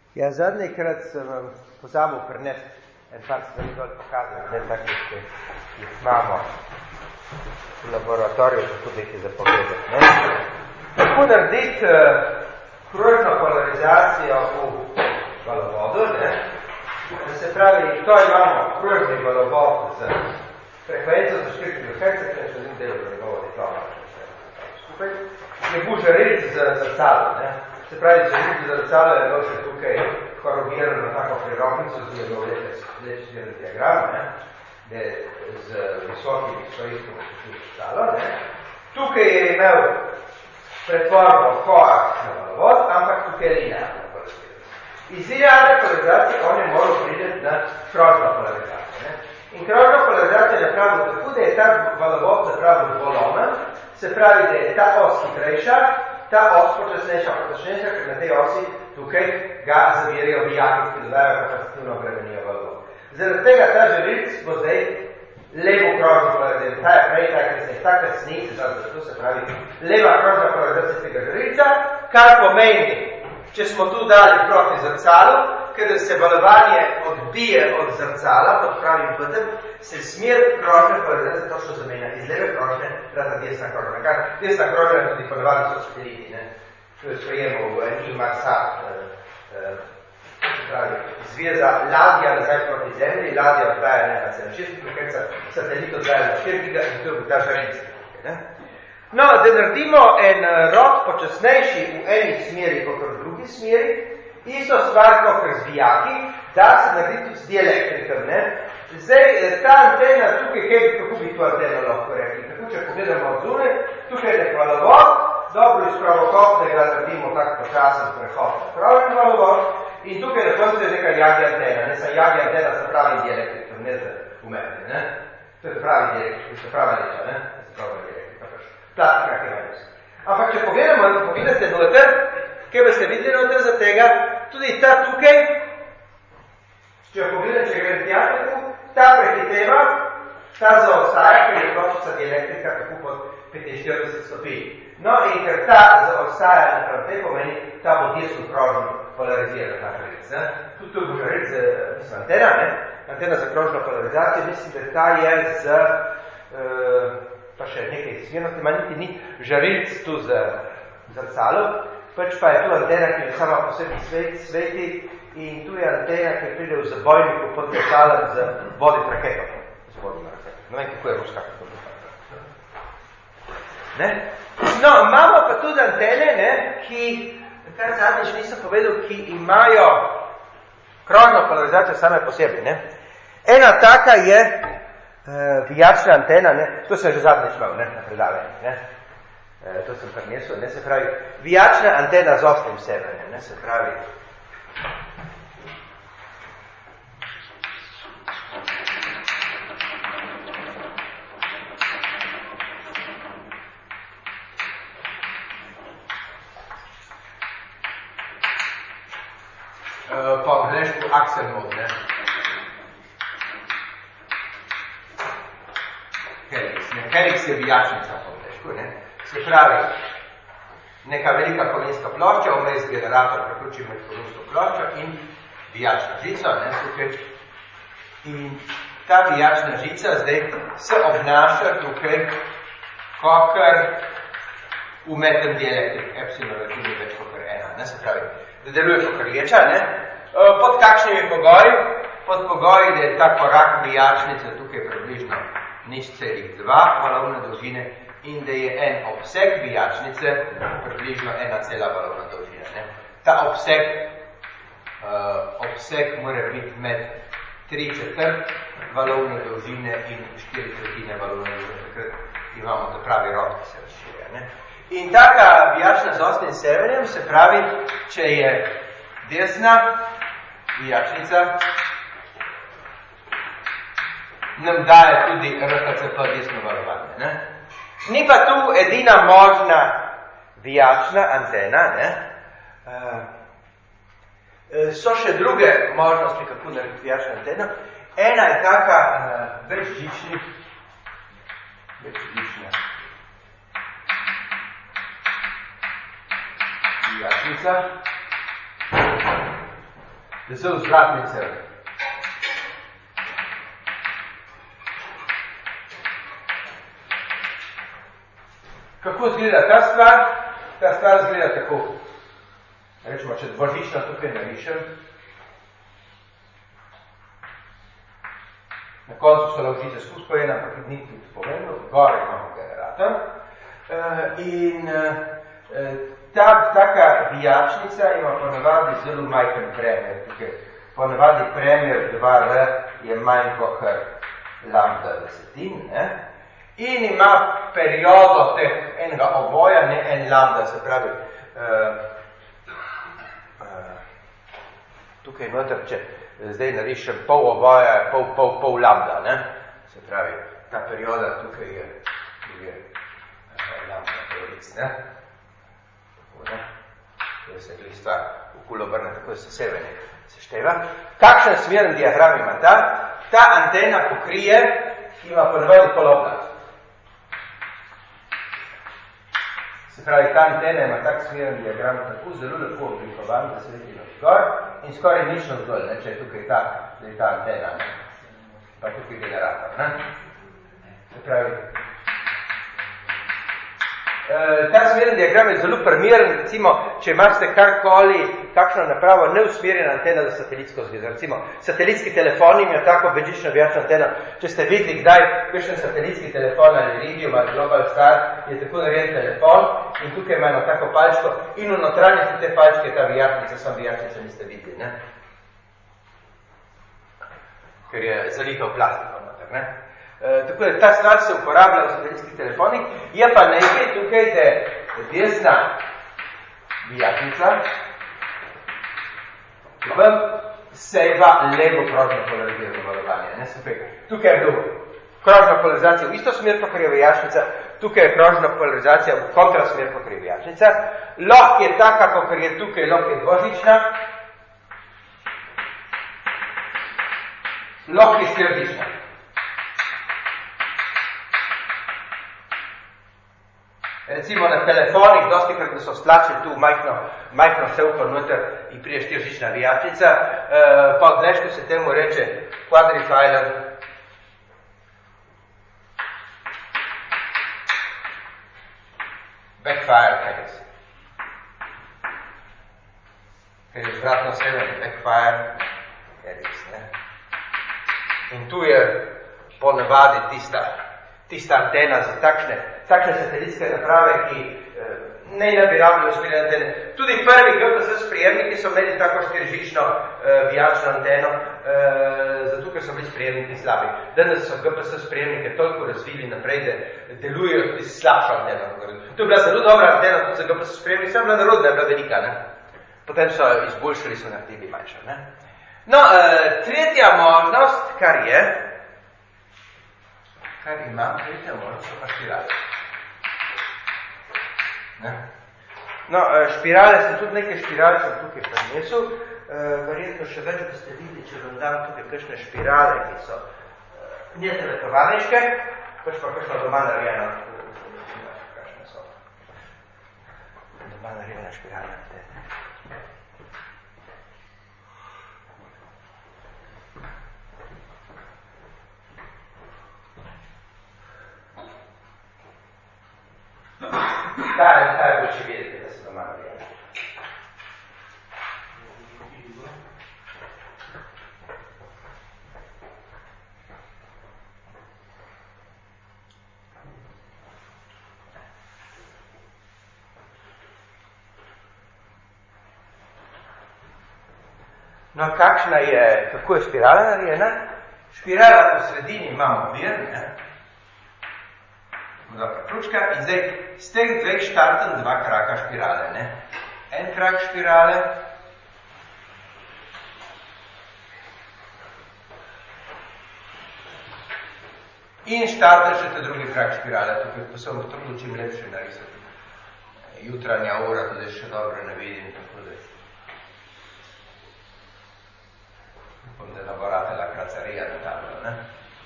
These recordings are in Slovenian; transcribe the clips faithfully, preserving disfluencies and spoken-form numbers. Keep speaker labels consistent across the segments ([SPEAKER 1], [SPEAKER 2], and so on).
[SPEAKER 1] Ja, zadnjikrat sem vam pozabil prinesti en par stvari dol pokazati, ne tako, ki jih imamo v laboratoriju, tako da jih je za pogledati. Ne? Kako narediti uh, krožno polarizacijo v valovodu, ne? Da se pravi, to imamo krožni valovod z frekvenco za štiri kilohertze, ki je še zim delo za njegovo diploma. Skupaj je bil žarilc z zrcalo, ne? Se pravi, žarilc z zrcalo je bilo še tukaj korogirano na tako priroknico z njegov lečni diagram, ne? De, z visokim istoristom zrcalo, ne? Tukaj je imel pretvorbo koax na valovod, ampak tukaj je linearna polarizacija. Iz linearne polarizacije on je moral prideti na krožno polarizacijo, ne? In krožno polarizacija je napravil tako, da je ta valovod napravil dvolomen, se pravi, da je ta os hitrejša, ta os počasnejša, počasnejša, ker na tej osi tukaj ga zavirajo vijaki, ki dodajo kapacitivno obremenijo valovod. Zaradi tega ta žarilc bo zdaj levo krožno polarizacijo, ta je prej, ta je kasneje, ta kasneje, se zato, zato se pravi leva krožna polarizacija tega žarilca, kar pomeni, če smo tu dali proti zrcalu, ker se valovanje odbije od zrcala, pod pravim pътем, se smer krožne polarizacije točno zamenja iz leve krožne prata desna krožna. Kar desna krožna je tudi ponovadi so šteliti, ne? To je sprejemo v eni marsat, eh, pravi, zveza ladja nazaj proti zemlji, ladja oddaja nekaj se na šest kilohertza, satelit oddaja na štiri gigahertza in to je ta žarilca. No, da naredimo en rod počasnejši v eni smeri, kot v drugi smeri, isto stvar, kot z vijaki, da se naredi tudi z dielektrikom, ne? Zdaj, ta antena tukaj, kaj, kako bi to anteno lahko rekli? Tako, če pogledamo od zunaj, tukaj je nek valovod, dobro iz pravokopnega naredimo tak počasen prehod na pravim valovod in tukaj na koncu je neka jagi antena, ne sem jagi antena za pravim dielektrikom, ne za umetni, ne? To je pravi dielektrik, to je prava leča, ne? To je prava dielektrika, pač. Plastika, ki je vse. Ampak, če pogledamo, pogledate noter, kaj boste videli noter za tega, tudi ta tukaj, če jo pogledate, če gre tja tako, ta prehiteva, ta zaostaja, ker je pločica dielektrika tako pod petinštirideset stopinj. No, in ker ta zaostaja napram te pomeni, ta bo desno krožno polarizira ta žarilc. Tudi to bo žarilc, mislim, antena, ne? Antena za krožno polarizacijo, mislim, da ta je z, uh, pa še nekaj smernosti, ima niti ni žarilc tu z zrcalo, pač pa je tu antena, ki je sama posebej svet, sveti in tu je antena, ki pride v zabojniku pod metalem z vodit raketo. Z vodit raketo. Ne vem, kako je ruska, kako je ruska. Ne? No, imamo pa tudi antene, ne, ki, kar zadnjič nisem povedal, ki imajo krožno polarizacijo same posebej, ne. Ena taka je uh, vijačna antena, ne, to sem že zadnjič imel, ne, na predavanju, ne. Uh, to sem prinesel, ne, se pravi, vijačna antena z ostrim severjem, ne, se pravi, Uh, po angleško Axel mode, ne? Helix, ne? Helix je vijačnica po angleško, ne? Se pravi, neka velika kovinska plošča, vmes generator priključi med kovinsko ploščo in vijačna žica, ne? Tukaj. In ta vijačna žica zdaj se obnaša tukaj kakor umeten dielektrik, epsilon relativno več kakor ena, ne? Se pravi, da deluje kakor leča, ne? Pod kakšnimi pogoji? Pod pogoji, da je ta korak vijačnice tukaj približno nič celih dva valovne dolžine in da je en obseg vijačnice približno ena cela valovna dolžina, ne? Ta obseg, uh, obseg mora biti med tri četrt valovne dolžine in štiri tretjine valovne dolžine, takrat imamo ta pravi rod, ki se razširja, ne? In taka vijačna z ostrim severjem, se pravi, če je desna vijačnica, nam daje tudi R H C P desno valovanje, ne? Ni pa tu edina možna vijačna antena, ne? Uh, so še druge možnosti, kako narediti vijačno anteno. Ena je taka uh, večžični, večžična vijačnica, da so vzvratnice. Kako izgleda ta stvar? Ta stvar izgleda tako. Rečemo, če dvožično tukaj narišem. Na koncu so laužice skupaj spojene, ampak ni tudi pomembno. Gore imamo generator. In ta taka vijačnica ima ponavadi zelo majhen premer. Tukaj ponavadi premer dva R je manj kot lambda desetin. Ne? In ima periodo teh enega oboja, ne en lambda, se pravi, uh, uh, tukaj noter, če zdaj narišem pol oboja, pol, pol, pol lambda, ne? Se pravi, ta perioda tukaj je, je uh, lambda polovic, ne? Tako, ne? Tukaj se gli stvar v kul obrne, tako da se sevene sešteva. Kakšen smeren diagram ima ta? Ta antena pokrije, ima ponavadi poloblat. Se pravi, ta antena ima tak smeren diagram, tako zelo lepo oblikovan, da se vidi navzgor in skoraj nič navzgor, ne, če je tukaj ta, da je ta antena, ne, pa tukaj generator, ne. Se pravi, e, ta smeren diagram je zelo primeren, recimo, če imate karkoli, kakšno napravo neusmerjena antena za satelitsko zvezo. Recimo, satelitski telefon imajo tako bežično vijačno anteno. Če ste videli kdaj kakšen satelitski telefon ali Iridium ali Global Star, je tako narejen telefon in tukaj ima eno tako palčko in v notranjosti te palčke ta vijačnica, sam vijačnica niste videli, ne? Ker je zalihal plastiko noter, ne? E, tako da ta stvar se uporablja v satelitskih telefonih, je pa nekaj tukaj, da je desna vijačnica vam sejva levo krožno polarizirano valovanje, ne se peka. Tukaj je bilo krožna polarizacija v isto smer, kakor je vijačnica, tukaj je krožna polarizacija v kontrasmer, kakor je vijačnica. Lahko je taka, kakor je tukaj, lahko je dvožična, lahko je štirižična. Recimo na telefonih, dosti krat, da so stlačili tu majhno, majhno sevko noter in prije štirižična vijačnica, uh, pa v angleško se temu reče quadrifiler backfire case. Ker je zvratno seven backfire case, ne. In tu je ponavadi tista, tista antena za takšne takšne satelitske naprave, ki eh, ne ne bi rabili usmerjene antene. Tudi prvi G P S sprejemniki so imeli tako štirižično eh, vijačno anteno, eh, zato ker so bili sprejemniki slabi. Danes so G P S sprejemnike toliko razvili naprej, da delujejo tudi slabšo anteno. To je bila zelo dobra antena tudi za G P S sprejemniki, sem bila narodna, je bila velika, ne? Potem so izboljšali, so naredili manjša, ne? No, eh, tretja možnost, kar je, kar imam, tretja možnost, so pa špirale. Ne? No, špirale sem tudi nekaj špirale sem tukaj prinesel, verjetno še več, da ste videli, če vam dam tukaj kakšne špirale, ki so neteletovalniške, pač pa kakšno doma narejeno, kakšne so doma narejene špirale. Kaj je, kaj boče videti, da se doma narejene? No, kakšna je, kako je špirala narejena? Špirala po sredini imamo vir, ne? Dobra pručka in zdaj z teh dveh štartem dva kraka špirale, ne? En krak špirale in štartem še te drugi krak špirale, tukaj pa sem trudil čim lepše narisati. Jutranja ura, tudi še dobro ne vidim, tako da upam, da ne bo ratela kracarija na tablo, ne?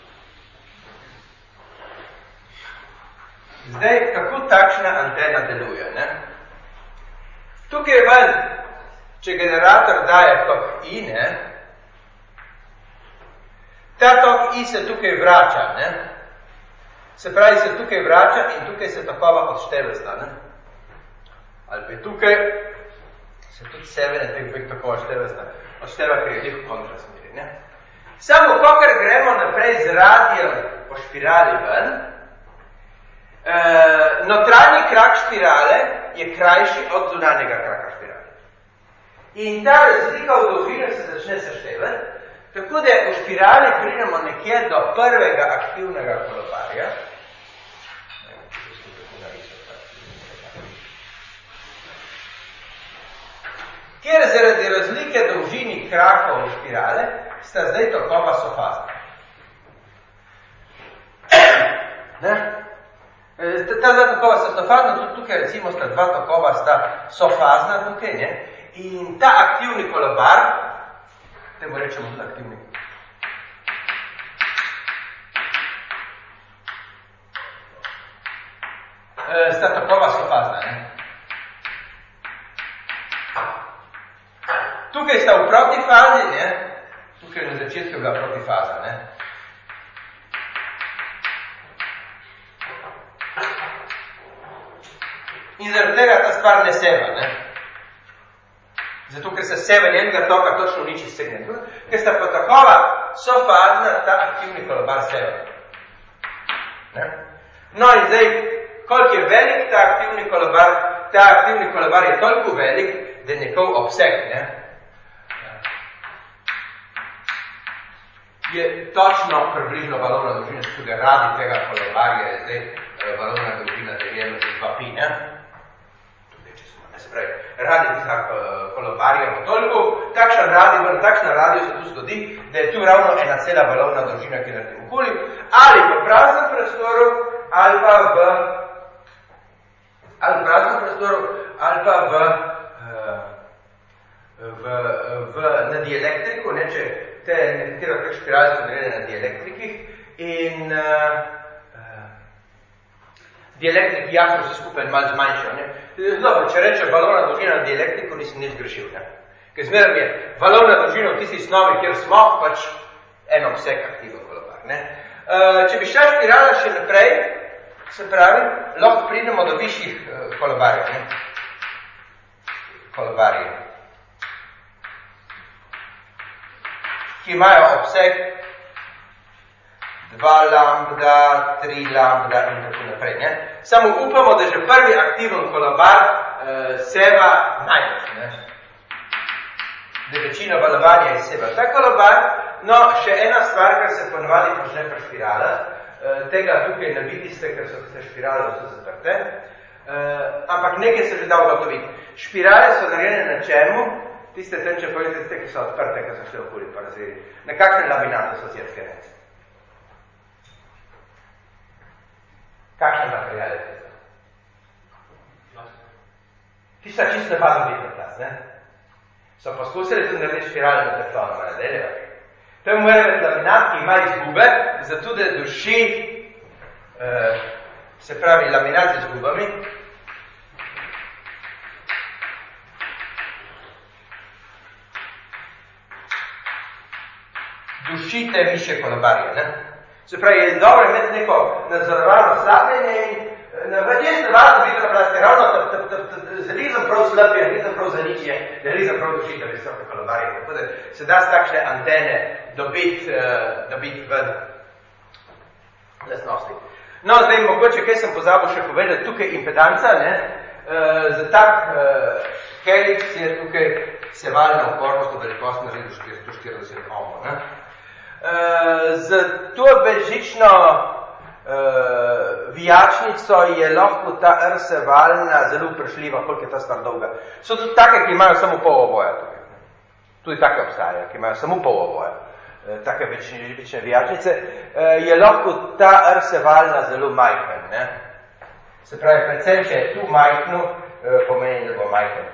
[SPEAKER 1] Zdaj, kako takšna antena deluje, ne? Tukaj je ven če generator daje tok I, ne, ta tok I se tukaj vrača, ne, se pravi, se tukaj vrača in tukaj se tokova odštevesta, ne, ali pa tukaj se tudi sevene teh dveh tokova odštevesta, odšteva, ker je tih v kontrasmeri, ne. Samo, kokor gremo naprej z radijem po špirali ven, e, notranji krak špirale je krajši od zunanjega kraka špirale. In ta razlika v dolžini se začne seštevati, tako da v špirali pridemo nekje do prvega aktivnega kolobarja. Kjer zaradi razlike dolžini krakov špirale sta zdaj tokova sofazna. Ne? Ta dva tokova sta sofazna, tudi tukaj recimo sta dva tokova sta sofazna tukaj, ne? In ta aktivni kolobar, temu rečemo tudi aktivni, sta tokova sofazna, ne? Tukaj sta v protifazi, ne? Tukaj na začetku je bila protifaza, ne? In zaradi tega ta stvar ne seva, ne? Zato, ker se seven enega toka točno nič izsegne. Ker sta pa takova sofazna, ta aktivni kolobar seva. Ne? No in zdaj, koliko je velik ta aktivni kolobar, ta aktivni kolobar je toliko velik, da je njegov obseg, ne? Je točno približno valovna dolžina, zato ga radi tega kolobarja je zdaj valovna dolžina deljena za dva pi, ne? Tudi, če smo, ne se pravi, radi tega kolobarja bo toliko, takšen radio, takšna radio se tu zgodi, da je tu ravno ena cela valovna dolžina, ki naredi okoli, ali v praznem prostoru, ali pa v ali v praznem prostoru, ali pa v, v, v na dielektriku, ne, če te nekatera teh špiral so narejene na dielektrikih in uh, uh, dielektriki jasno vse skupaj malo zmanjšajo. Ne? Dobro, če reče valovna dolžina na dielektriku, nisem nič grešil. Ne? Ker zmeraj je valovna dolžina v tisti snovi, kjer smo, pač en obseg aktivno kolobar. Ne? Uh, če bi šla špirala še naprej, se pravi, lahko pridemo do višjih uh, kolobarjev. Ne? Kolobarjev. Ki imajo obseg dva lambda, tri lambda in tako naprej. Ne? Samo upamo, da že prvi aktiven kolobar uh, seva največ. Ne? Da večina valovanja je seva ta kolobar. No, še ena stvar, kar se ponovadi počne pri špiralah, uh, tega tukaj ne vidite, ker so te špirale vse zaprte, uh, ampak nekaj se že da ugotoviti. Špirale so narejene na čemu? Tiste tenče pojete, tiste, ki so odprte, ki so šli okoli paraziri. Na kakšne laminate so sjetske nece? Kakšne materijale tiste? Tista čisto navadno bitna plas, ne? So poskusili tu narediti špirale na teflonu, ne deljajo. To je mora biti laminat, ki ima izgube, zato da duši, uh, se pravi, laminat z izgubami, dušite više kolobarje, ne? Se pravi, je dobro imeti neko nadzorovano slabljenje in navadje se važno biti na plasti, ravno zalizem prav slabje, zalizem prav zaničje, zalizem prav dušite visoke kolobarje, tako da se da s takšne antene dobiti uh, dobit ven lasnosti. No, zdaj mogoče, kaj sem pozabil še povedati, tukaj impedanca, ne? Uh, za tak uh, helix je tukaj sevalna upornost v velikost na redu sto štirideset ohmov, ne? Uh, z to bežično uh, vijačnico je lahko ta R sevalna zelo vprašljiva, koliko je ta stvar dolga. So tudi take, ki imajo samo pol ovoja tukaj. Tudi take obstajajo, ki imajo samo pol ovoja. Uh, take večne, večne vijačnice. Uh, je lahko ta R sevalna zelo majhen, ne? Se pravi, predvsem, če je tu majhno, uh, pomeni, da bo majhen.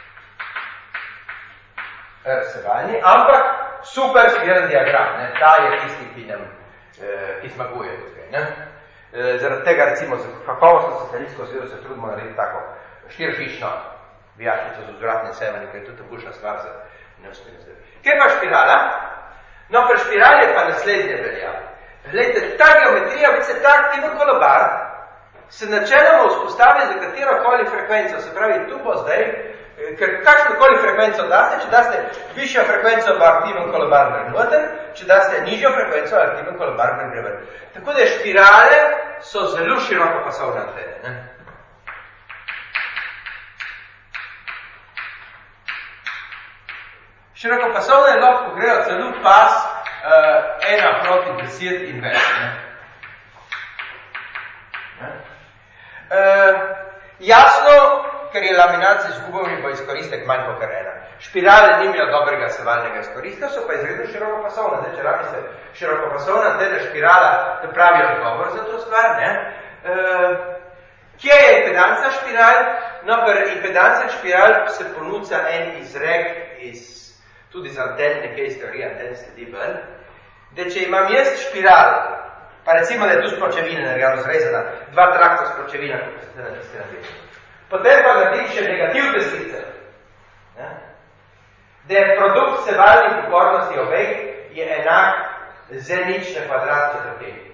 [SPEAKER 1] R sevalni, ampak super spiren diagram, ne? Ta je tisti, ki nam, eh, ki zmaguje tukaj, ne? E, zaradi tega, recimo, za kakovostno socialistsko zvezo se trudimo narediti tako štirihišno vijačnico z vzvratnim sevanjem, ker je tudi boljša stvar za neuspešne zdravje. Kaj pa špirala? No, pri špirali je pa naslednje velja. Glejte, ta geometrija, vidite, ta aktiven kolobar se načeloma vzpostavi za katerokoli frekvenco, se pravi, tu bo zdaj, ker kakšnokoli frekvenco daste, če daste višjo frekvenco, bo aktiven kolobar gre noter, če daste nižjo frekvenco, aktiven kolobar gre ven. Tako da špirale so zelo širokopasovne antene. Ne? Širokopasovne lahko grejo celo pas uh, ena proti deset in več. Ne? Ne? Uh, jasno, ker je laminacija izgubovni, bo izkoristek manj kot ena. Špirale nimajo dobrega sevalnega izkoristka, so pa izredno širokopasovne. Zdaj, če rabi se širokopasovna antena špirala, da pravi odgovor za to stvar. Ne? Uh, kje je impedanca špiral? No, pri impedanca špiral se ponuca en izrek iz, tudi za anten, nekaj iz teorije anten sledi ven, da če imam jaz špiral, pa recimo, da je tu spločevina naredila zrezana, dva trakta spločevina, kot se na tiste naredili. Potem pa naredim še negativ desnice. Ja? Da je produkt sevalnih upornosti obeh je enak z nične kvadrat četrtini.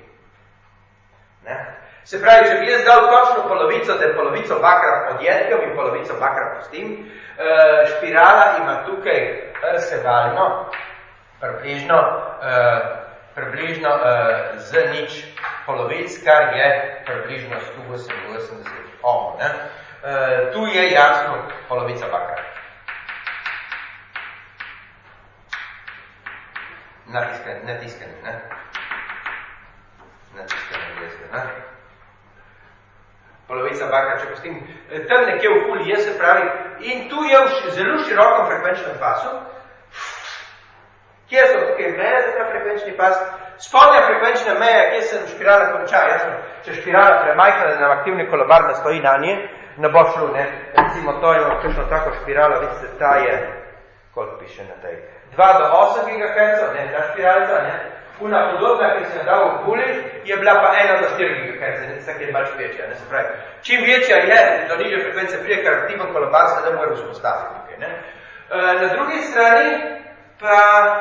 [SPEAKER 1] Se pravi, če bi jaz dal točno polovico, da je polovico bakra podjetkam in polovico bakra pustim, špirala ima tukaj sevalno, približno, približno z nič polovic, kar je približno sto osemdeset ohmov. Uh, tu je jasno polovica bakra. Natiskani, natiskani, ne? Natiskani desne, ne? Polovica bakra, če pustim, tam nekje v kuli je, se pravi, in tu je v zelo širokom frekvenčnem pasu. Kje so tukaj meje za ta frekvenčni pas? Spodnja frekvenčna meja, kje se špirala konča, jasno, če špirala premajka, da nam aktivni kolobar nastoji na nje, ne bo šlo, ne. Recimo, to je kakšno tako špiralo, vidite, ta je, koliko piše na tej, dva do osem gigahertzov, ne, ta špiralca, ne. Una podobna, ki se je dal v kuli, je bila pa ena do štiri gigahertze, ne, vsak je malč večja, ne, se pravi. Čim večja je, do nižje frekvence prije, kar aktiven kolobar se ne more vzpostaviti tukaj, ne. E, na drugi strani pa,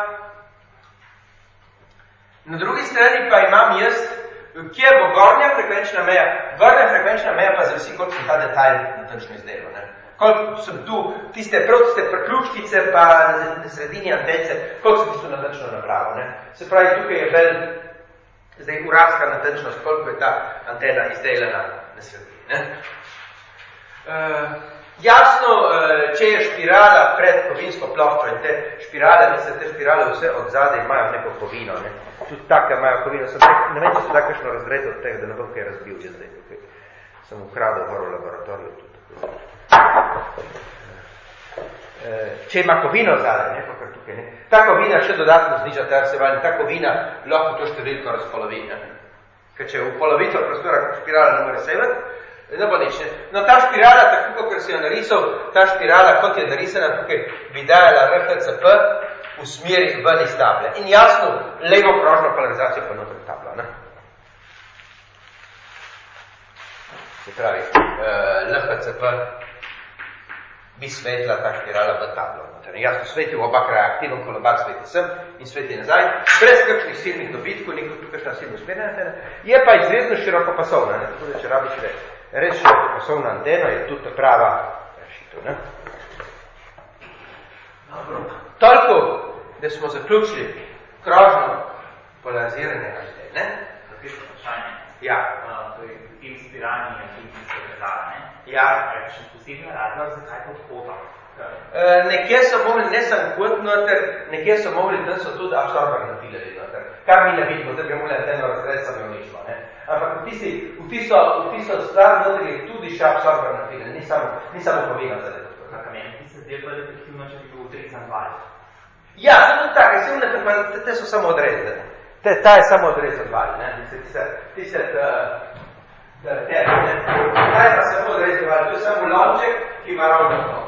[SPEAKER 1] na drugi strani pa imam jaz, kje bo gornja frekvenčna meja? Gornja frekvenčna meja pa zavisi, koliko sem ta detalj natančno izdelal. Ne? Koliko sem tu, tiste prav tiste priključkice pa na sredini antence, koliko sem tisto natančno napravil. Ne? Se pravi, tukaj je vel, zdaj urabska natančnost, koliko je ta antena izdelana na sredini. Ne? Uh, jasno, uh, če je špirala pred kovinsko ploščo in te špirale, mislim, te špirale vse od zadaj imajo neko kovino, ne? Tudi take imajo kovino. Sem tek, ne vem, če se da kakšno razrezal od tega, da ne bom kaj razbil, če zdaj tukaj. Sem ukradel gor v laboratoriju tudi. Uh, če ima kovino zadaj, ne, kakor tukaj, ne? Ta kovina še dodatno zniža ta sevalni, ta kovina lahko to številko razpolovi, ne? Ker če v polovico prostora špirala ne more sevati, ne bo nič, ne. No, ta špirala, tako kot si jo narisal, ta špirala, kot je narisana tukaj, bi dajala R H C P v smeri ven iz table. In jasno, levo krožno polarizacijo pa noter tabla, ne. Se pravi, uh, L H C P bi svetla ta špirala v tablo. Jasno, sveti v oba kraja, aktiven kolobar sveti sem in sveti nazaj, brez kakšnih silnih dobitkov, nikaj tukajšna silno usmerjena, je pa izredno širokopasovna, ne. Tako da, če rabiš reči, res širokopasovna antena je tudi prava rešitev, ne? Toliko, da smo zaključili krožno polariziranje antene, ne?
[SPEAKER 2] Zapišno vprašanje.
[SPEAKER 1] Ja.
[SPEAKER 2] Uh, to je tem spiranje in tem se predala, ne?
[SPEAKER 1] Ja.
[SPEAKER 2] Je še posebna razlog, zakaj to vhoda?
[SPEAKER 1] Uh, nekje so mogli, ne sem kot noter, nekje so mogli, da so tudi absorberne filari noter. Kar mi ne vidimo, da bi mogli anteno razred sami uničilo, ne? Ampak v tisti, v tisto, v tisto stvar noter je tudi še absorberne filari, ni samo, ni samo povina za lepo.
[SPEAKER 2] Na kamen, ti se zdaj bolj efektivno, če bi bil odrezan val.
[SPEAKER 1] Ja, so tudi take, se vnete, pa te, te so samo odrezane. Te, ta je samo odrezan val, ne? Tiste, tiste, te, te, ne? Ta je pa samo odrezan val, to je samo lonček, ki ima ravno to.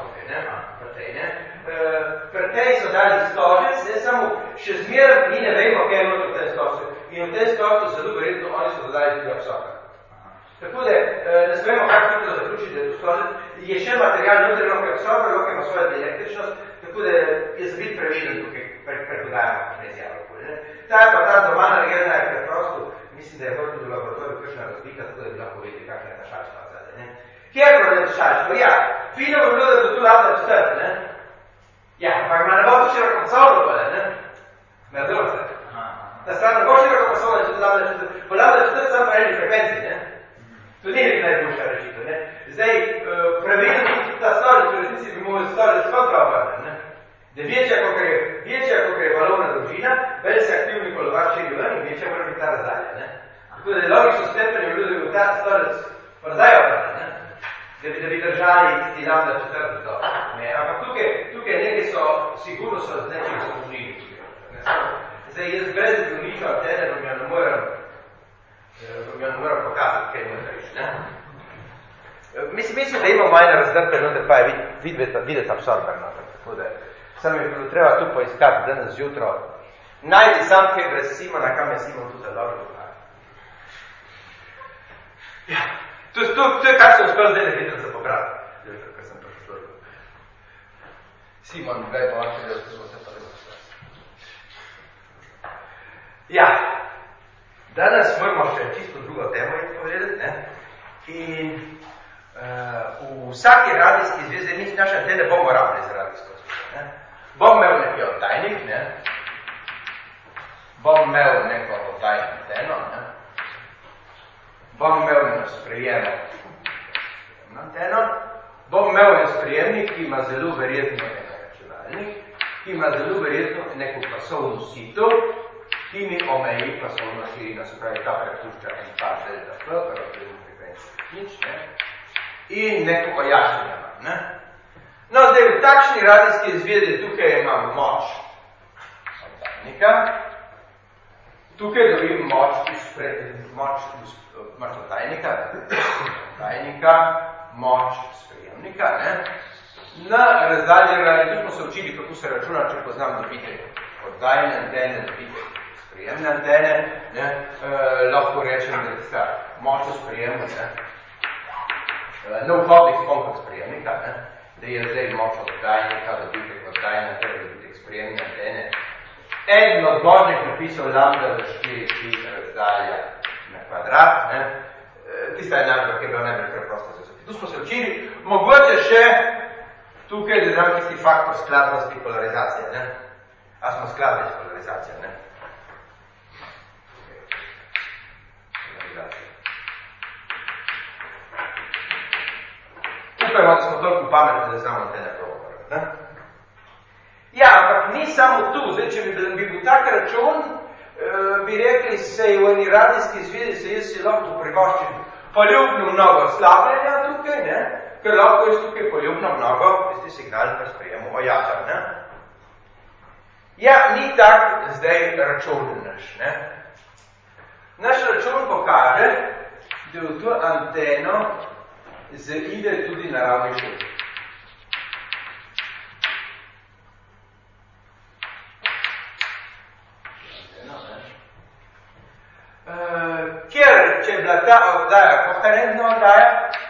[SPEAKER 1] Pri tej so dali stožec, ne samo še zmeraj, mi ne vemo, kaj je v tem stožcu. In v tem stožcu zelo verjetno oni so dodali tudi absorber. Tako da, ne smemo kako hitro zaključiti, da je to je še material, noter lahko je absorber, lahko ima svojo dielektričnost, tako da je za biti preveden tukaj, predpodajamo kakšne izjave. Ta je pa ta doma naredna je preprosto, mislim, da je vrlo v laboratoriju kakšna razlika, tako da bi lahko vedeli, kakšna je ta šačka odzadaj, ne. Kje je problem šačko? Ja, fino bi bilo, da bi tu rabda četrt, ne. Ja, ampak ima ne bo to široko pasovno bole, ne. Me razumete? Ta stran ne bo široko pasovno, če to rabda četrt. Bo rabda četrt samo pa eni frekvenci, ne. To ni nek najboljša rešitev, ne. Zdaj, pravilno tudi ta stvar, v resnici bi mogli stvar kontra obrniti, ne. Da večja, kakor je, večja, kakor je valovna dolžina, bolj se aktivni kolovar širi ven in večja mora biti ta razdalja, ne. Tako da je logično stepanje v ljudi, da bi ta stvar razdalja obrniti, ne. Da bi, da bi držali ti lambda četrti do. Ne. Ampak tukaj, tukaj nekaj so, sigurno so z nečim zamožnili. Zdaj, jaz brez dolničo antene, vam jo ne moram, vam jo ne moram pokazati, kaj ne reči, ne. Mislim, mislim, da imamo ena razdrpe, no, da pa je videti, videti absorber, no, tako da sam je bilo treba tu poiskati danes zjutro. Najdi sam kaj brez Simona, kam je Simon tu založil. Ja, to, to, to je kar sem uspel zdaj da hitro se pobrati. Jutro, kar sem prišel. Simon, daj pa lahko, da se vse pa ja, danes moramo še čisto drugo temo povedati, ne? In uh, v vsaki radijski zvezi, mi naše antene bomo rabili za radijsko zvezo, ne? Bom imel nekaj oddajnik, ne? Bom imel neko oddajno anteno, ne? Bom imel eno sprejemo anteno, bom imel en sprejemnik, ki ima zelo verjetno en računalnik, ki ima zelo verjetno neko pasovno sito, ki mi omeji pasovno širino, se pravi, ta prepušča en par delta F, prvo predno frekvenci nič, ne? In neko ojašnjenje, ne? No, zdaj v takšni radijski izvedi tukaj imam moč oddajnika, tukaj dobim moč moč, moč oddajnika, oddajnika, moč sprejemnika, ne? Na razdalji, tu smo se učili, kako se računa, če poznam dobite oddajne antene, dobite sprejemne antene, ne? E, lahko rečem, da je sta moč sprejemna, ne? E, na vhodnih sponkah sprejemnika, ne? Da je zdaj moč oddajnika, dobite oddajne antene, dobite sprejemne antene. Eden od božnih napisov lambda za štiri pi razdalja na kvadrat, ne? E, tista je enačba, ki je bila najbolj preprosta za vse. Tu smo se učili, mogoče še tukaj, da znam tisti faktor skladnosti polarizacije, ne? A smo skladni s polarizacijo, ne? Upajmo, da smo toliko pametni, da znamo antene provokarati, ne? Ja, ampak ni samo tu. Zdaj, če bi, bi bil tak račun, eh, bi rekli, se v eni radijski zvezi, se jaz si lahko privoščim poljubno mnogo slabljenja tukaj, ne? Ker lahko jaz tukaj poljubno mnogo, tisti signal pa sprejemo ojačam, ne? Ja, ni tak zdaj račun naš, ne? Naš račun pokaže, da v to anteno zaide tudi naravni šum. Uh, kjer, če je bila ta oddaja koherentna oddaja,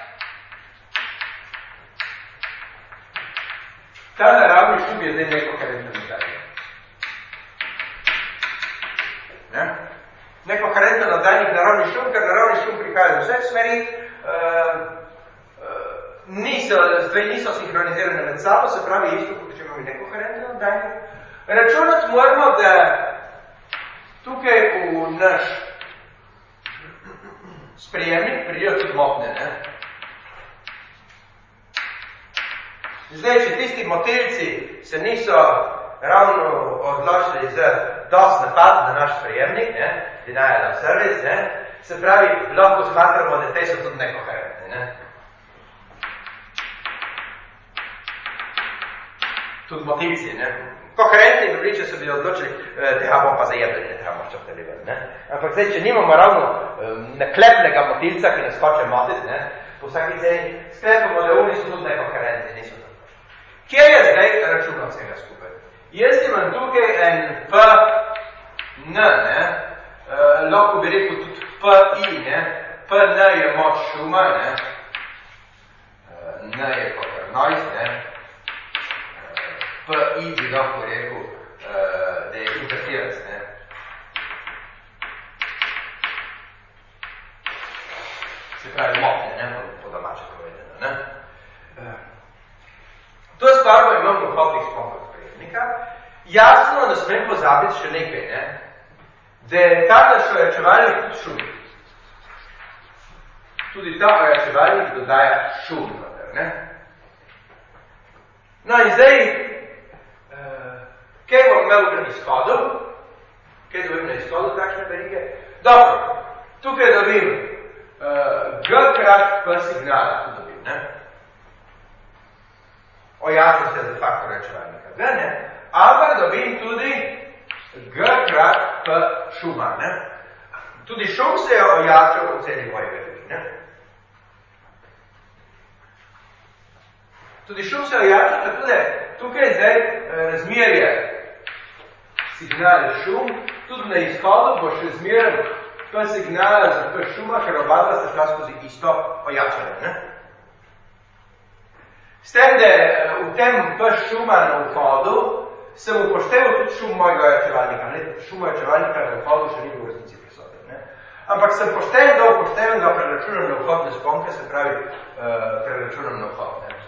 [SPEAKER 1] ta naravni šum je zdaj nekoherentna oddaja. Ne? Nekoherentna oddajnik naravni šum, ker naravni šum prihaja v vseh smeri, uh, uh, niso, zdaj niso sinhronizirane med sabo, se pravi isto, kot če imamo nekoherentna oddajnik. Računati moramo, da tukaj v naš sprejemnik pridejo tudi motne, ne? Zdaj, če tisti motilci se niso ravno odločili za dost napad na naš sprejemnik, ne? Denial of service, ne? Se pravi, lahko smatramo, da te so tudi nekoherentne, ne? Tudi motilci, ne? Koherentni bi bili, če se bi odločili, tega bomo pa zajebili, ne tega moščo vtelivali, ne? Ampak zdaj, če nimamo ravno um, naklepnega motilca, ki nas hoče motiti, ne? Po vsaki ceni, sklepamo, da oni so tudi nekoherentni, niso tako. Kje je zdaj računal vsega skupaj? Jaz imam tukaj en P N, ne? Uh, lahko bi rekel tudi P I, ne? P P N je moč šuma, ne, N je kot noise, ne, P I bi lahko rekel, da je interference, ne. Se pravi motnje, ne, po domače povedano, ne. To je stvar, ko imam vhodnih sponkov sprejemnika. Jasno, da smem pozabiti še nekaj, ne, da je ta naš ojačevalnik tudi šum. Tudi ta ojačevalnik dodaja šum, ne. No in zdaj, kaj bom imel na izhodu? Kaj dobim na izhodu takšne verige? Dobro, tukaj dobim uh, G krat P signala, tu dobim, ne? Ojačam se za faktor ojačevalnika G, ne? Ampak dobim tudi G krat P šuma, ne? Tudi šum se je ojačal v celi moji verigi, ne? Tudi šum se ojača, tako da tukaj zdaj razmerje signal šum, tudi na izhodu bo še zmeren P signala za P šuma, ker oba sta šla skozi isto ojačanje, ne? S tem, da v tem P šuma na vhodu sem upošteval tudi šum mojega ojačevalnika, ne? Šum ojačevalnika na vhodu še ni v resnici prisoten, ne? Ampak sem pošten, da upoštevam, da preračunam na vhodne sponke, se pravi, uh, preračunam na vhod, ne?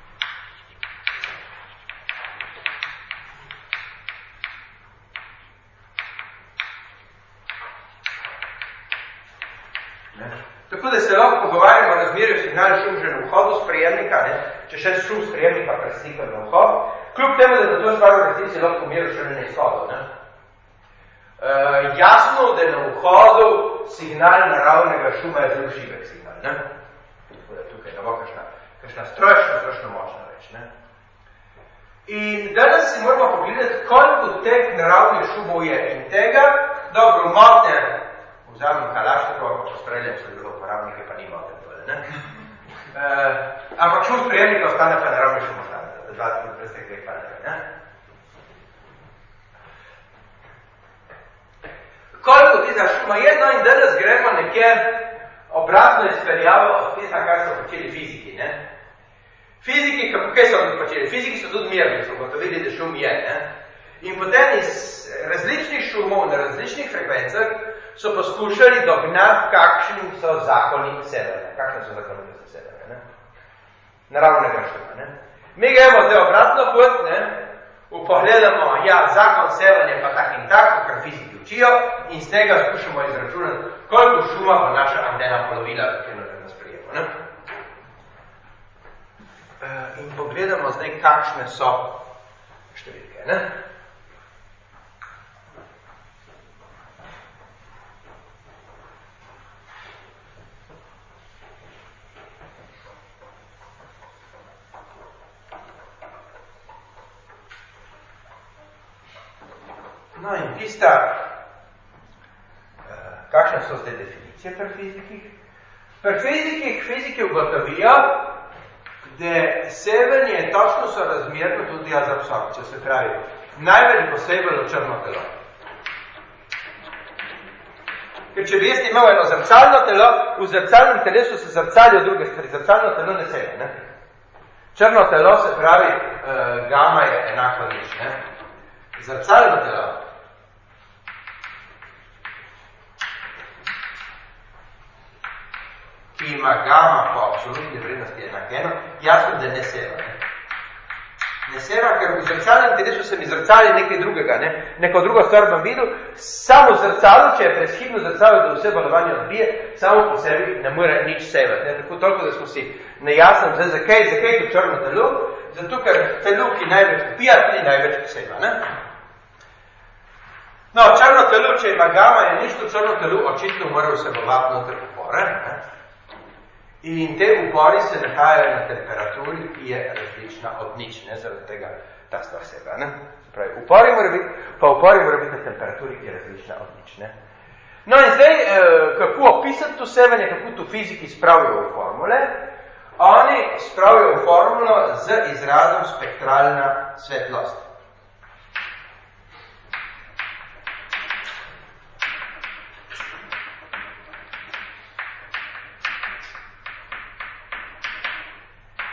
[SPEAKER 1] Tako da se lahko pogovarjamo o razmerju signal šum že na vhodu sprejemnika, ne? Če še šum sprejemnika preslikam na vhod, kljub temu, da to stvar v resnici lahko meril še na izhodu. Ne? E, jasno, da na vhodu signal naravnega šuma je zelo šibek signal. Ne? Tako da tukaj ne bo kakšna, kakšna strašno, strašno močna reč. Ne? In danes si moramo pogledati, koliko teh naravnih šumov je in tega, dobro, motne, vzamem kalašnikov, pa postreljam se bilo uporabnike, pa ni moten tole, ne? E, ampak šum sprejemnika ostane pa naravni šum ostane, da dva brez teh dveh panelja, ne? Koliko tega šuma je, no in danes gremo nekje obratno izpeljavo od tega, kar so počeli fiziki, ne? Fiziki, kaj so počeli? Fiziki so tudi merili, so gotovili, da šum je, ne? In potem iz različnih šumov na različnih frekvencah so poskušali dognati, kakšni so zakoni severne. Kakšne so zakoni severne, ne? Naravnega šuma, ne? Mi gremo zdaj obratno pot, ne? Upogledamo, ja, zakon severne pa tak in tak, kar fiziki učijo, in z tega skušamo izračunati, koliko šuma bo naša antena polovila, ki nas prijemo, ne? In pogledamo zdaj, kakšne so številke, ne? No in tista, kakšne so zdaj definicije pri fizikih? Pri fizikih fiziki ugotovijo, da severnje točno so razmerno tudi z absorpcijo, se pravi, največ posebej črno telo. Ker če bi jaz imel eno zrcalno telo, v zrcalnem telesu se zrcalijo druge stvari, zrcalno telo ne sebe, ne? Črno telo se pravi, uh, gama je enako nič, ne? Zrcalno telo ki ima gama po absolutni vrednosti enak eno, jasno, da ne seva. Ne, ne seva, ker v zrcalnem telesu se mi zrcali nekaj drugega, ne? Neko drugo stvar bom videl, samo zrcalo, če je preshibno zrcalo, da vse balovanje odbije, samo po sebi ne more nič sevati. Ne? Tako toliko, da smo si nejasnem, zdaj, zakaj, zakaj je to črno telo? Zato, ker telo, ki največ upija, tudi največ seva. Ne? No, črno telo, če ima gama, je ništo črno telo, očitno mora vsebovati noter upore. Ne? In te upori se nahajajo na temperaturi, ki je različna od nič, ne, zaradi tega ta stvar seba, ne. Pravi, upori mora biti, pa upori mora biti na temperaturi, ki je različna od nič, ne. No in zdaj, eh, kako opisati to sevanje, kako to fiziki spravijo v formule? Oni spravijo v formulo z izrazom spektralna svetlost.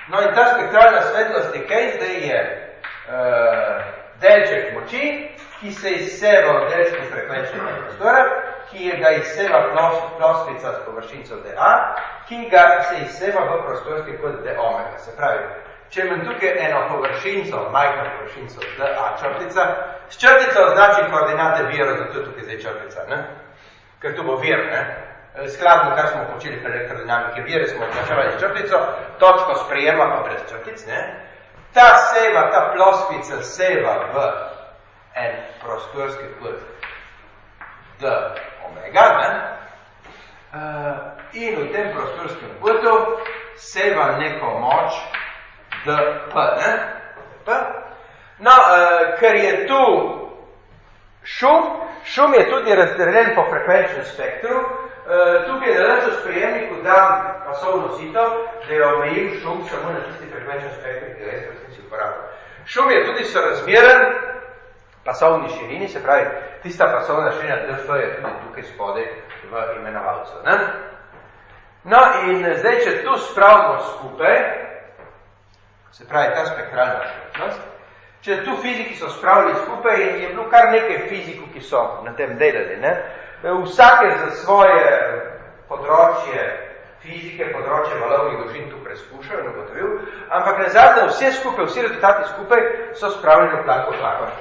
[SPEAKER 1] No in ta spektralna svetlost je kaj? Zdaj je uh, delček moči, ki se izseva v delčku frekvenčnega prostora, ki je ga izseva plos, ploskvica s površinco dA, ki ga se izseva v prostorski kod d omega. Se pravi, če imam tukaj eno površinco, majhno površinco dA črtica, s črtico označi koordinate vira, zato je tukaj zdaj črtica, ne? Ker tu bo vir, ne? Skladno, kar smo počeli pri elektrodinamiki, vire smo označevali črtico, točko sprejema pa brez črtic, ne? Ta seva, ta ploskvica seva v en prostorski kod d omega, ne? Uh, in v tem prostorskem kodu seva neko moč dp, ne? P. No, uh, ker je tu šum, šum je tudi razdeljen po frekvenčnem spektru, uh, tukaj je na sprejemniku dam pasovno sito, da je omejil šum samo na tisti frekvenčni spektrum, ki ga jaz resnici uporabljam. Šum je tudi sorazmeren pasovni širini, se pravi, tista pasovna širina df je tudi tukaj spodaj v imenovalcu. Ne? No in zdaj, če tu spravimo skupaj, se pravi ta spektralna svetlost, če tu fiziki so spravili skupaj in je bilo kar nekaj fizikov, ki so na tem delali, ne? Vsake za svoje področje fizike, področje valovnih dolžin tu preskušal in ugotovil, ampak nazadnje vse skupaj, vsi rezultati skupaj so spravljeni v Planckov zakon.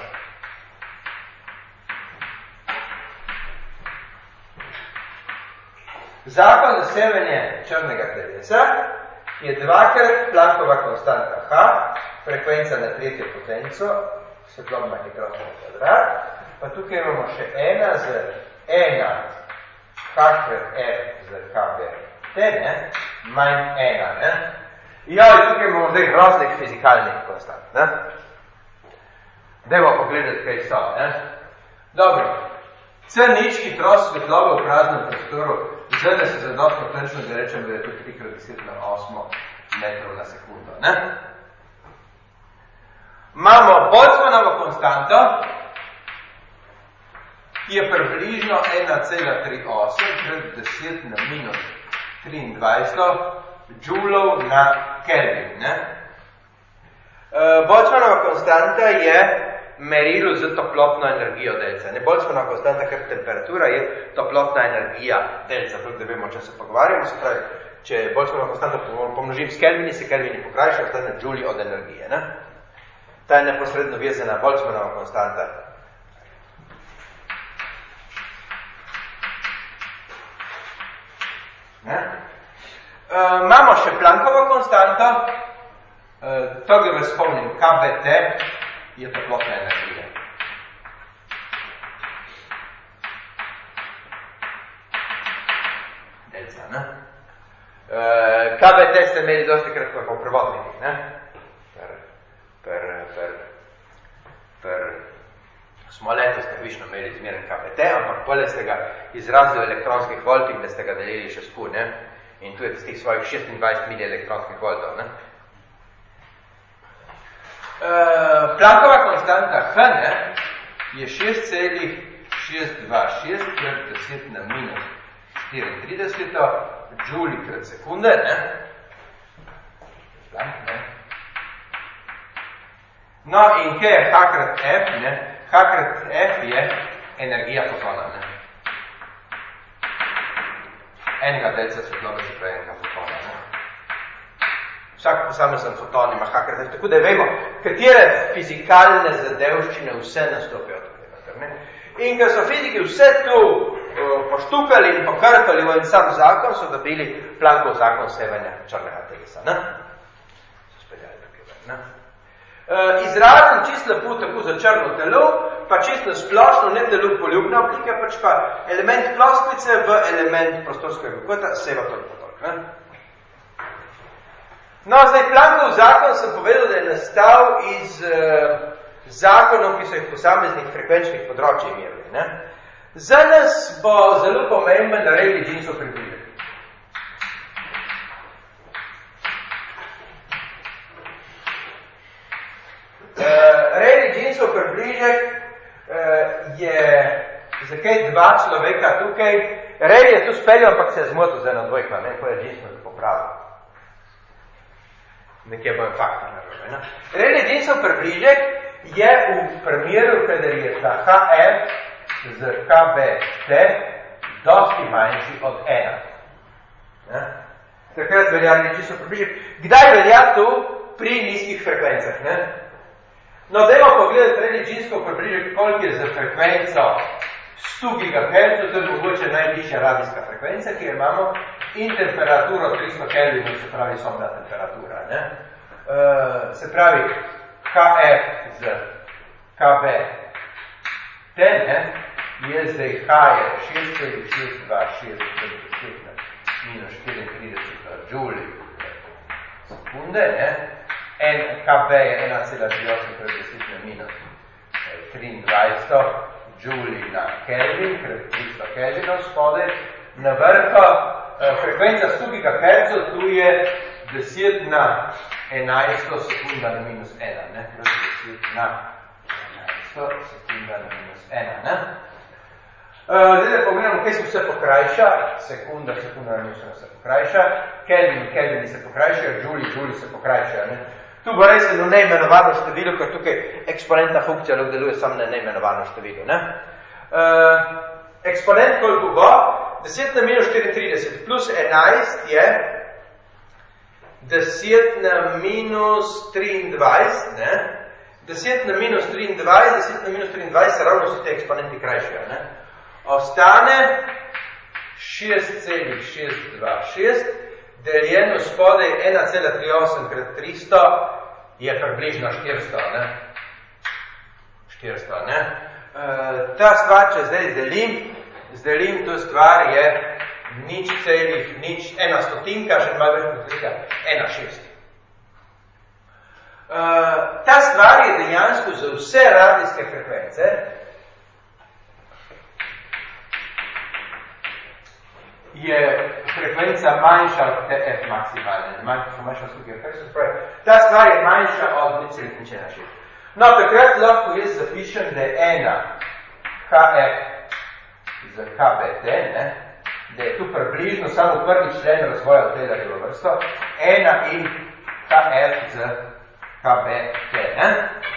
[SPEAKER 1] Zakon za sevenje črnega telesa je dvakrat Planckova konstanta H, frekvenca na tretjo potenco, svetlobna hitrost na kvadrat, pa tukaj imamo še ena z ena H krat F z H krat T, ne? Manj ena, ne? Ja, tukaj imamo zdaj groznih fizikalnih konstant, ne? Dajmo pogledati, kaj so, ne? Dobro. C nič hitrost svetlobe v praznem prostoru, zdaj da se zadostno točno da rečem, da je tudi tri krat deset na osem metrov na sekundo, ne? Imamo Boltzmannovo konstanto, ki je približno ena cela trideset osem krat deset na minus triindvajset džulov na Kelvin, ne? Uh, Boltzmannova konstanta je merilo za toplotno energijo delca. Ne Boltzmannova konstanta, ker temperatura je toplotna energija delca. Tako da vemo, če se pogovarjamo, se pravi, če Boltzmannova konstanta pomnožim s Kelvini, se Kelvini pokrajša, ostane džuli od energije, ne? Ta je neposredno vezana Boltzmannova konstanta. Ne? Uh, imamo še Planckovo konstanto, uh, to ga vas spomnim, K B T je toplotna energija. Delca, ne? Uh, K B T ste imeli dosti krat po prevodnikih, ne? Per, per, per, per smo letos višno imeli zmeren K B T, ampak poleg ste ga izrazili v elektronskih voltih, da ste ga delili še sku, ne? In tu je tistih svojih šestindvajset mili elektronskih voltov, ne? Uh, Planckova konstanta H, ne, je šest celih šeststo dvajset šest krat deset na minus štiriintrideset džuli krat sekunde, ne? Planck, ne? No, in kaj je H krat F, ne? H krat F je energija fotona, ne? Enega delca svetlobe se pravi enega fotona, ne? Vsak posamezen foton ima H krat F, tako da vemo, katere fizikalne zadevščine vse nastopijo tukaj, ne? In ker so fiziki vse tu uh, poštukali in pokrpali v en sam zakon, so dobili Planckov zakon sevanja črnega telesa, ne? So speljali tukaj, ne? Uh, izrazen čisto lepo tako za črno telo, pa čisto splošno, ne telo poljubne oblike, pač pa element ploskvice v element prostorskega kota, seva toliko toliko, ne? No, zdaj Planckov zakon sem povedal, da je nastal iz uh, zakonov, ki so jih posameznih frekvenčnih področij imeli, ne? Za nas bo zelo pomemben Rayleigh-Jeansov približek. Uh, Rayleigh-Jeansov približek uh, je za kaj dva človeka tukaj. Ray je tu speljal, ampak se je zmotil za eno dvojko, ne, ko je Jeans popravil. nekje bojo fakti narobe. Ne? Redi Jeansov približek je v primeru, kadar je ta H F z K B T dosti manjši od ena. Ne? Takrat velja Redi Jeansov približek. Kdaj velja tu? Pri nizkih frekvencah. Ne? No, dajmo pogledati Redi Jeansov približek, koliko je za frekvenco sto gigahertzov, to je mogoče najvišja radijska frekvenca, ki jo imamo, in temperaturo tristo kelvinov, se pravi sobna temperatura. Ne? Uh, se pravi, H F z K B T, ne, je zdaj H je šest celih šest dva šest minus štiriintrideset džuli sekunde, ne, en K B je ena cela tri osem krat deset na minus triindvajset džuli na Kelvin, krat tristo Kelvinov spodaj, na vrhu frekvenca sto gigahertzov, tu je deset na enajsto sekunda na minus ena, ne, krat deset na enajsto sekunda na minus ena, ne. Uh, zdaj da pogledamo, kaj se vse pokrajša, sekunda, sekunda na minus ena se pokrajša, Kelvin, Kelvin se pokrajšajo, Joule, Joule se pokrajšajo, ne. Tu bo res eno neimenovano število, ker tukaj eksponentna funkcija lahko deluje samo na neimenovano število, ne. Uh, eksponent koliko bo? deset na minus štiriintrideset plus enajst je deset na minus triindvajset, ne. deset na minus triindvajset, deset na minus triindvajset, ravno so te eksponenti krajšajo, ne. Ostane šest celih šest dva šest, deljeno spodaj ena cela tri osem krat tristo je približno štiristo, ne? štiristo, ne? E, ta stvar, če zdaj zdelim, zdelim to stvar je nič celih, nič, ena stotinka, še malo več potrika, ena šest. E, ta stvar je dejansko za vse radijske frekvence je frekvenca manjša od T F maksimalne, manjša, manjša od skupaj, kaj se spravi? Ta stvar je manjša od nič celih nič ena šest. No, takrat lahko jaz zapišem, da je ena H F za K B T, ne, da je tu približno samo prvi člen razvoja v Taylorjevo vrsto, ena in H F za K B T, ne.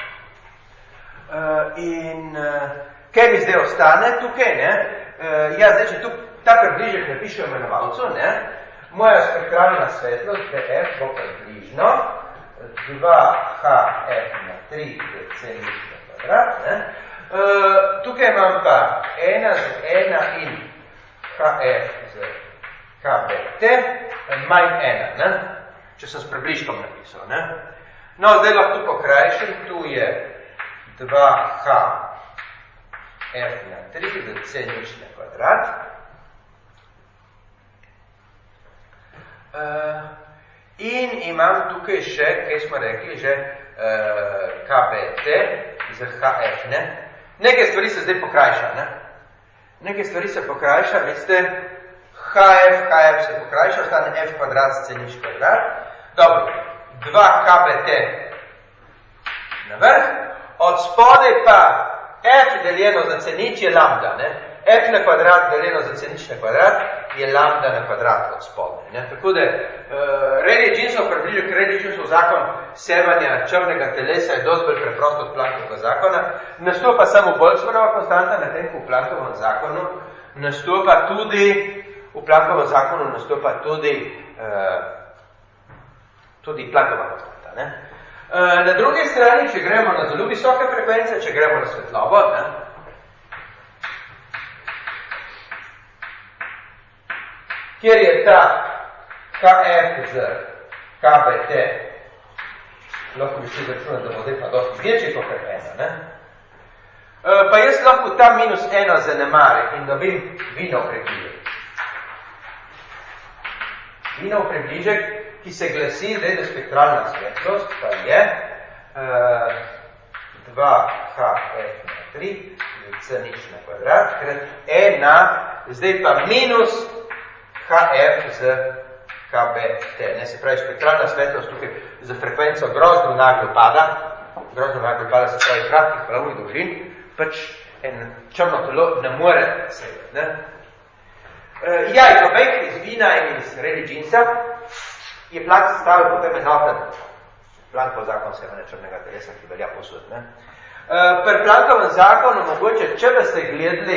[SPEAKER 1] Uh, in uh, kaj mi zdaj ostane tukaj, ne? Uh, ja, zdaj, če tu ta približek napiše v imenovalcu, ne, moja spektralna svetlost T F bo približno dva H F na tri celični kvadrat, ne. Uh, tukaj imam pa ena z ena in H F z K B T manj ena, ne, če sem s približkom napisal, ne. No, zdaj lahko pokrajšem, tu je dva H F na tri z celični kvadrat. Uh, in imam tukaj še, kaj smo rekli, že uh, K B T za H F, ne. Nekaj stvari se zdaj pokrajša, ne. Nekaj stvari se pokrajša, veste, H F, H F se pokrajša, ostane F kvadrat z cenič kvadrat. Dobro, dva K B T na vrh, od spodaj pa F deljeno za cenič je lambda, ne. F na kvadrat deljeno za cenič na kvadrat je lambda na kvadrat od spodaj. Ne? Tako da, uh, Redi Jeansov približek, Redi Jeansov zakon sevanja črnega telesa je dosti bolj preprost od Planckovega zakona. Nastopa samo Boltzmannova konstanta, na tem, v Planckovem zakonu nastopa tudi, v Planckovem zakonu nastopa tudi, uh, tudi Planckova konstanta. Ne? Uh, na drugi strani, če gremo na zelo visoke frekvence, če gremo na svetlobo, ne? Kjer je ta K F z K B T, lahko bi še začunal, da bo zdaj pa dosti večji kot frekvenca, ne? E, pa jaz lahko ta minus eno zanemare in dobim Wienov približek. Wienov približek, ki se glasi, zdaj da spektralna svetlost, pa je uh, dva H F na tri, c nič na kvadrat, krat ena, zdaj pa minus H F z K B T. Ne, se pravi, spektralna svetlost tukaj za frekvenco grozno naglo pada, grozno naglo pada, se pravi, kratkih valovnih dolžin, pač en črno telo ne more seveti. Ne? Uh, ja, iz obeh, iz Wiena in iz Redi Jeansa, je plak sestavil potem enoten Planckov zakon severne črnega telesa, ki velja posud. Ne? Uh, pri Planckovem zakonu, mogoče, če boste gledali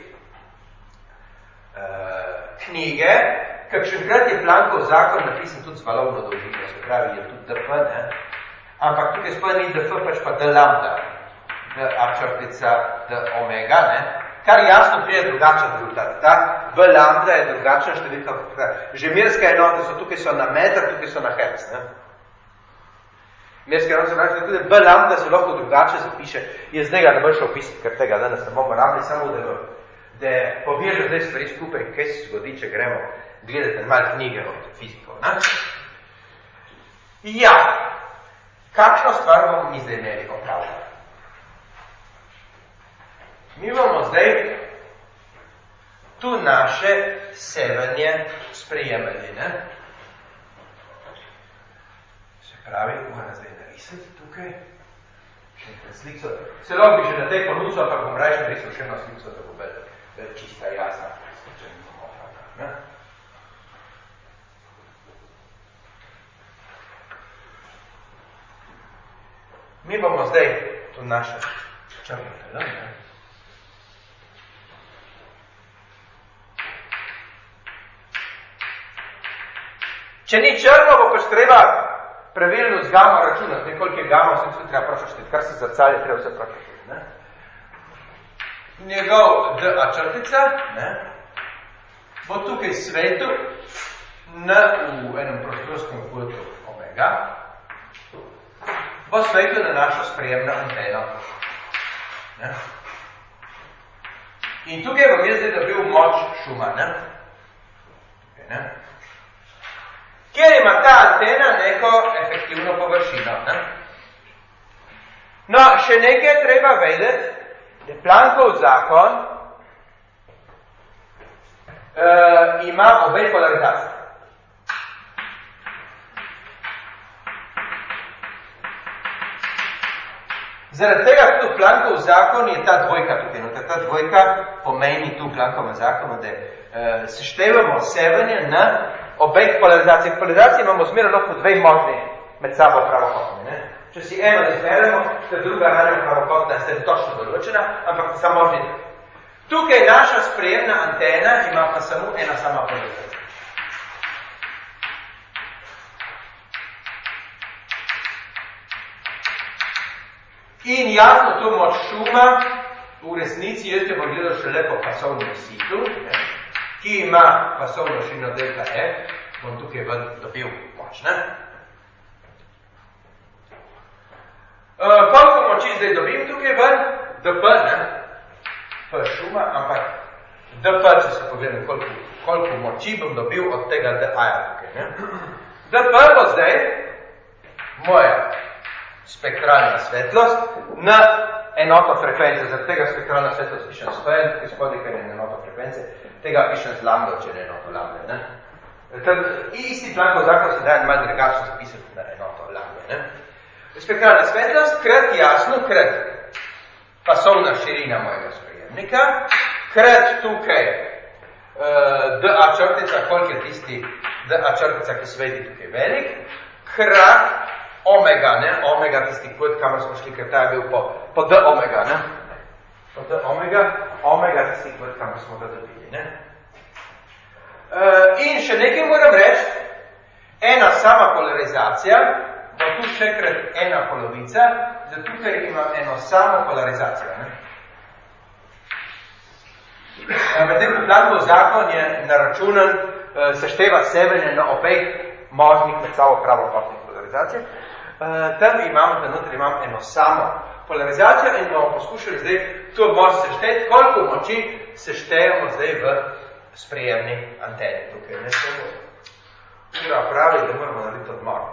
[SPEAKER 1] uh, knjige, kakšenkrat je Planckov zakon napisan tudi z valovno dolžino, se pravi, je tudi D F, ne? Ampak tukaj sploh ni D F, pač pa D lambda, D A črtica, D omega, ne? Kar jasno prije drugačen rezultat. Ta V lambda je drugačna številka. Že merske enote so tukaj so na meter, tukaj so na herc. Ne? Merske enote so pravi, tudi B lambda se lahko drugače zapiše. Jaz zdaj ga ne bom šel opisati, ker tega danes ne bomo rabili, samo da, da povežem zdaj stvari skupaj, kaj se zgodi, če gremo gledati malo knjige od fizikov. Ne? Ja, kakšno stvar bomo mi zdaj imeli opravljati? Mi bomo zdaj tu naše sevanje sprejemali, ne? Se pravi, moram zdaj narisati tukaj. Še nekaj slico. Celo bi že na tej ponusu, ampak bom raje narisal še eno slico, da bo bolj čista jasna. Če ne bomo opravljati, ne? Mi bomo zdaj tu naše črno telo, ne? Če ni črno, bo pač treba pravilno z gamo računati, nekoliko je gamo, vse tudi treba pročaštiti, kar se zrcali, treba vse pročaštiti, ne? Njegov D A črtica, ne? Bo tukaj svetu N v enem prostorskem kotu omega, bo svetu na našo sprejemno anteno, ne? In tukaj bom jaz zdaj dobil moč šuma, ne? Tukaj, ne? Kjer ima ta antena neko efektivno površino. Ne? No, še nekaj je treba vedeti, da Planckov zakon uh, ima obe polarizacije. Zaradi tega tudi Planckov zakon je ta dvojka tukaj. No, ta dvojka pomeni tu Planckovem zakonu, da uh, seštevamo sevanje na obeh polarizacij. Polarizacij imamo zmerno lahko dve možni med sabo pravokotni. Ne? Če si eno izberemo, ta druga naravno pravokotna je točno določena, ampak samo možni. Tukaj naša sprejemna antena ima pa samo ena sama polarizacija. In jasno to moč šuma, v resnici jaz te bom gledal še lepo pasovnem situ, ne? Ki ima pasovno širino delta F, bom tukaj ven dobil moč, ne? Uh, koliko moči zdaj dobim tukaj ven? D P, ne? P šuma, ampak D P, če se pogledam, koliko, koliko moči bom dobil od tega D A-ja tukaj, ne? D P bo zdaj moja spektralna svetlost na enoto frekvence, zaradi tega spektralna svetlost pišem sto en, tukaj spodaj, ker je na enoto frekvence, tega pišem z lambda, če ne enoto lambda, ne? Tam, isti Planckov zakon se daje malo drugačno zapisati na enoto lambda, ne? Spektralna svetlost, krat jasno, krat pasovna širina mojega sprejemnika, krat tukaj uh, D A črtica, koliko je tisti D A črtica, ki sveti tukaj velik, krat omega, ne, omega tisti kot, kamor smo šli, ker ta je bil po, po D omega, ne, po D omega, omega tisti kot, kamor smo ga dobili, ne. Uh, in še nekaj moram reči, ena sama polarizacija, bo tu še krat ena polovica, zato tukaj imam eno samo polarizacijo, ne. Medtem ko Planckov zakon je naračunan, uh, sešteva severne na obeh možnih med sabo pravokotnih polarizacijah. Uh, tam imamo, da noter imam eno samo polarizacijo in bomo poskušali zdaj to moč sešteti, koliko moči seštejemo zdaj v sprejemni anteni. Tukaj ne samo ura pravi, da moramo narediti odmor.